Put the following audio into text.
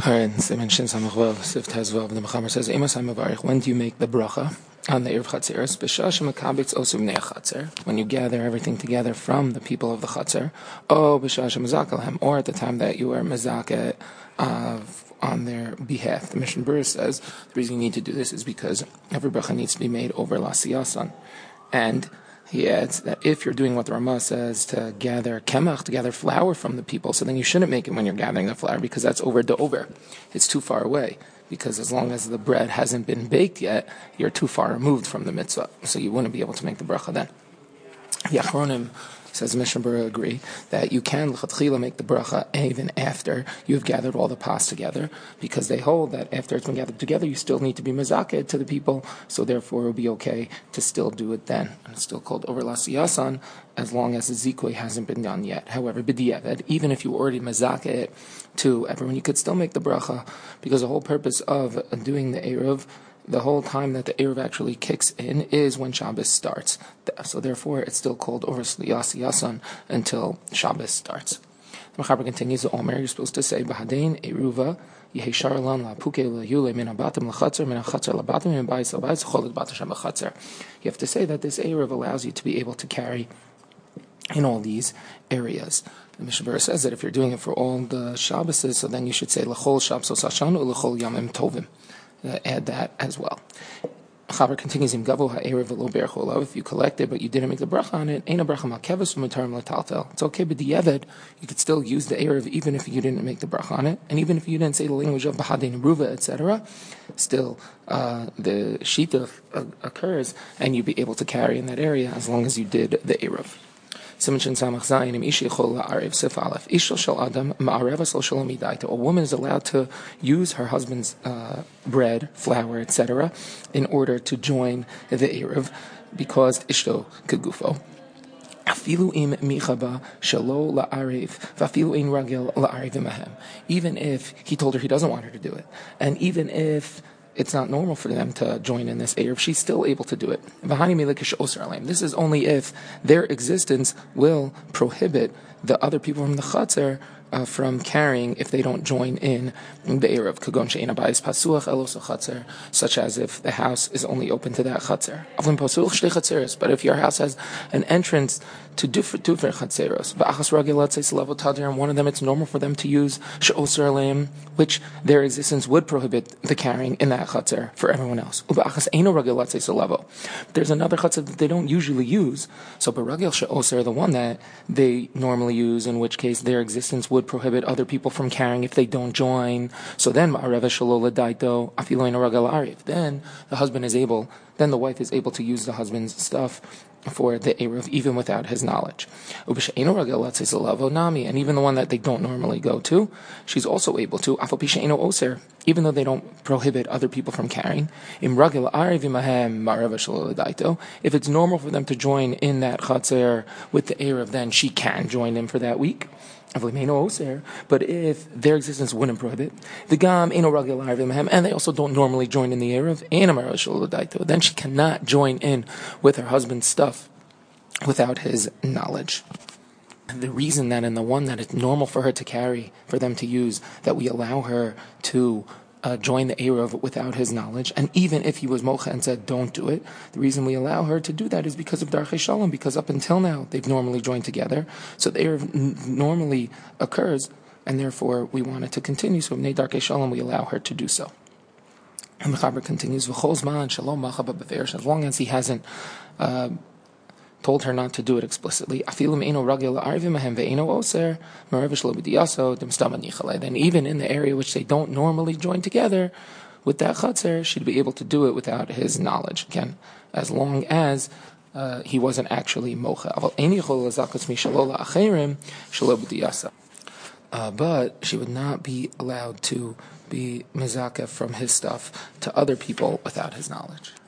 Alright, Siman Shin Samach Vav, Sif Tez Vav, the Mechaber says, Amos HaMavarich, when do you make the bracha on the Erev Chatzeres? B'shah shemakabitz osu b'nei Chatzer, when you gather everything together from the people of the Chatzer, b'shah shemazaka, or at the time that you are mazaka on their behalf. The Mishnah Berurah says, the reason you need to do this is because every bracha needs to be made over Lasiyasan. And he adds that if you're doing what the Ramah says to gather kemach, to gather flour from the people, so then you shouldn't make it when you're gathering the flour because that's over the over. It's too far away. Because as long as the bread hasn't been baked yet, you're too far removed from the mitzvah. So you wouldn't be able to make the bracha then. The Achronim, says Mishnah Berurah, agree that you can l'chatchila make the bracha even after you've gathered all the pas together, because they hold that after it's been gathered together, you still need to be mezakeh to the people, so therefore it will be okay to still do it then. And it's still called over lasiyasan, as long as the zikui hasn't been done yet. However, b'diavad, even if you already mezakeh it to everyone, you could still make the bracha, because the whole purpose of doing the Erev, the whole time that the Erev actually kicks in is when Shabbos starts. So therefore, it's still called over Yasan until Shabbos starts. The Mechaber continues, the Omer, you're supposed to say, B'hadein Eruva, Yeheshar lan la'puke la'yule min ha'batim l'chatzer, min ha'chatzer la'batim, min ha'bayis la'bayis, cholet bat Hashem ha'chatzer. You have to say that this Erev allows you to be able to carry in all these areas. The Mishnah Berurah says that if you're doing it for all the Shabboses, so then you should say, L'chol Shabsos Hashan u'l'chol Yamim Tovim. Add that as well. Chaber continues, Im gavo ha'erev v'lo berach olav, if you collect it but you didn't make the bracha on it, eina bracha ma'keves u'mutarim l'taltel. It's okay, but b'diavad, you could still use the erev even if you didn't make the bracha on it, and even if you didn't say the language of b'hadein ruva, etc., still the shita occurs, and you'd be able to carry in that area as long as you did the erev. A woman is allowed to use her husband's bread, flour, etc., in order to join the Erev, because ishto kegufo. Even if he told her he doesn't want her to do it, and even if it's not normal for them to join in this Erev, she's still able to do it. This is only if their existence will prohibit the other people from the Chatzer from carrying if they don't join in the Erev. Such as if the house is only open to that Chatzer. But if your house has an entrance to different Chatzeros, and one of them it's normal for them to use which their existence would prohibit the carrying in that Chatzer for everyone else. There's another Chatzer that they don't usually use. So Baragil She'oser, the one that they normally use, in which case their existence would prohibit other people from carrying if they don't join. So then then the husband is able, then the wife is able to use the husband's stuff for the Erev even without his knowledge. And even the one that they don't normally go to, she's also able to, even though they don't prohibit other people from carrying. If it's normal for them to join in that Chatzer with the Erev, then she can join in for that week. But if their existence wouldn't prohibit, and they also don't normally join in the Erev, then she cannot join in with her husband's stuff without his knowledge. The reason that in the one that it's normal for her to carry, for them to use, that we allow her to join the Erev without his knowledge, and even if he was mocha and said don't do it, the reason we allow her to do that is because of Darchei Shalom, because up until now they've normally joined together, so the Erev normally occurs, and therefore we want it to continue, so in Darchei Shalom we allow her to do so. And the Mechaber continues, as long as he hasn't told her not to do it explicitly. Then even in the area which they don't normally join together with that Chatzer, she'd be able to do it without his knowledge. Again, as long as he wasn't actually mocha. But she would not be allowed to be mezakeh from his stuff to other people without his knowledge.